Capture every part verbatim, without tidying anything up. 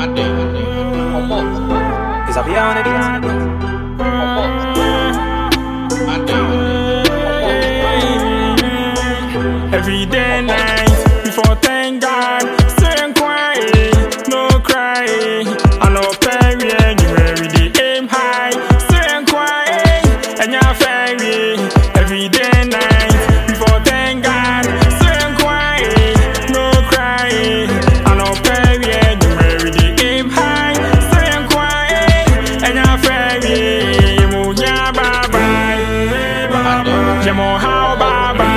Is that beyond it? Every day night before thank God, saying quiet, no crying. I know perry anywhere we dey aim high, saying quiet and you're fairy. Every day night before thank God, saying quiet, no crying. I know perry anywhere we dey aim high, saying quiet and you're fairy. Mo nya bye bye, jamo how bye bye.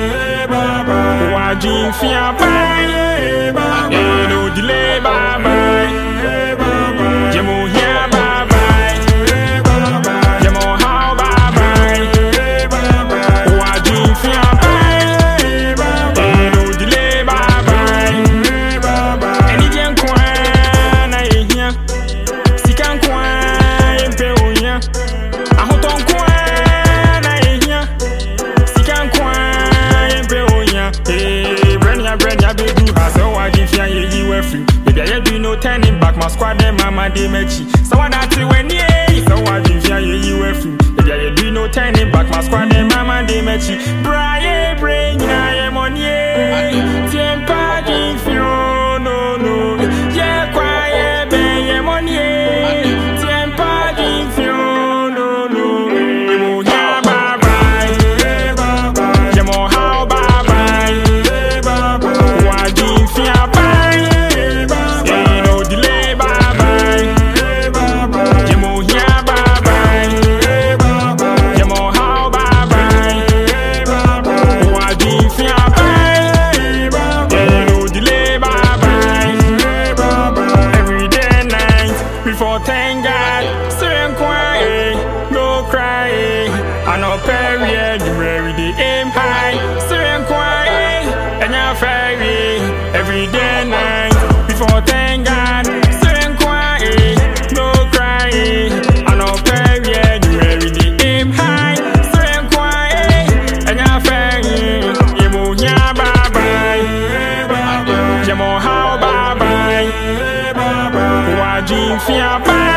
Wajin fia bye, no delay bye bye. Jamo here bye bye, jamo how bye bye. Wajin fia bye, no delay bye bye. Any jen kwa na ehia, sikan kwa empe onya. Ahoton kwa na ehia, sikan kwa empe onya. Hey, Brenya, Brenya, baby, I saw what if you were free. Baby, I do no turning back, my squad, them, mama, they met you. So what I do when you so what if you were free. Baby, I do no turning back, my squad, them, mama, they met you. Brian, Brenya, I am on ye. Tempa, if you no, no. Yeah, quiet, baby, I'm on ye. Tempa, if you no, no. Yeah, bye bye. Yeah, more how bye bye. Wajin fia bye, yeah, no delay bye bye. Jamo here bye bye, jamo how bye bye. Wajin fia bye, yeah, no delay bye bye. Every day night before thank God, saying quiet, no crying. I know perry anywhere we dey aim high, saying quiet and you're fairy. Every day night before thank God, saying quiet, no crying. I know perry anywhere we dey aim high, saying quiet and you're fairy. Yemo here bye bye, yemo how bye bye. Wajin fia bye.